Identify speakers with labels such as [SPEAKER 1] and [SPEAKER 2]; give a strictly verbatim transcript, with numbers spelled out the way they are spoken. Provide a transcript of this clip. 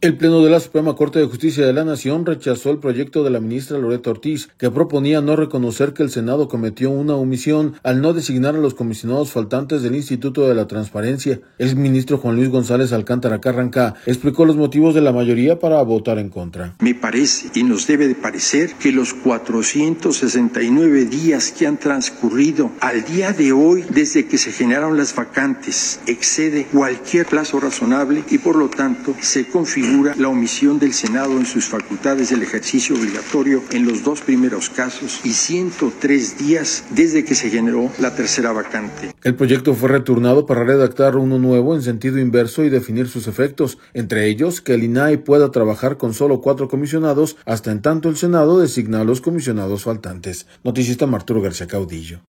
[SPEAKER 1] El Pleno de la Suprema Corte de Justicia de la Nación rechazó el proyecto de la ministra Loreto Ortiz, que proponía no reconocer que el Senado cometió una omisión al no designar a los comisionados faltantes del Instituto de la Transparencia. El ministro Juan Luis González Alcántara Carrancá explicó los motivos de la mayoría para votar en contra.
[SPEAKER 2] Me parece y nos debe de parecer que los cuatrocientos sesenta y nueve días que han transcurrido al día de hoy desde que se generaron las vacantes excede cualquier plazo razonable y por lo tanto se configura la omisión del Senado en sus facultades del ejercicio obligatorio en los dos primeros casos y ciento tres días desde que se generó la tercera vacante.
[SPEAKER 1] El proyecto fue returnado para redactar uno nuevo en sentido inverso y definir sus efectos, entre ellos que el I N A I pueda trabajar con solo cuatro comisionados hasta en tanto el Senado designa a los comisionados faltantes. Noticista Arturo García Caudillo.